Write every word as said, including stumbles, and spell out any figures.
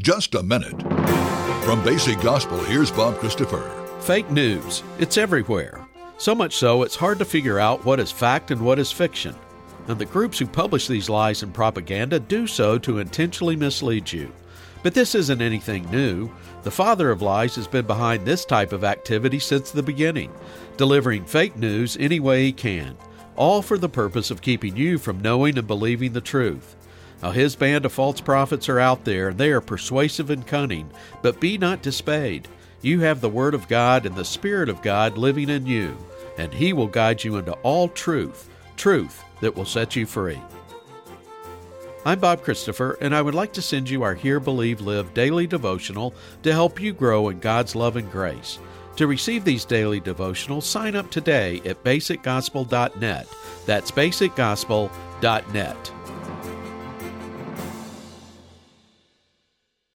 just a minute. From Basic Gospel, here's Bob Christopher. Fake news. It's everywhere. So much so, it's hard to figure out what is fact and what is fiction. And the groups who publish these lies and propaganda do so to intentionally mislead you. But this isn't anything new. The father of lies has been behind this type of activity since the beginning, delivering fake news any way he can, all for the purpose of keeping you from knowing and believing the truth. Now his band of false prophets are out there, and they are persuasive and cunning, but be not dismayed. You have the Word of God and the Spirit of God living in you, and He will guide you into all truth, truth that will set you free. I'm Bob Christopher, and I would like to send you our Hear, Believe, Live daily devotional to help you grow in God's love and grace. To receive these daily devotionals, sign up today at basic gospel dot net. That's basic gospel dot net.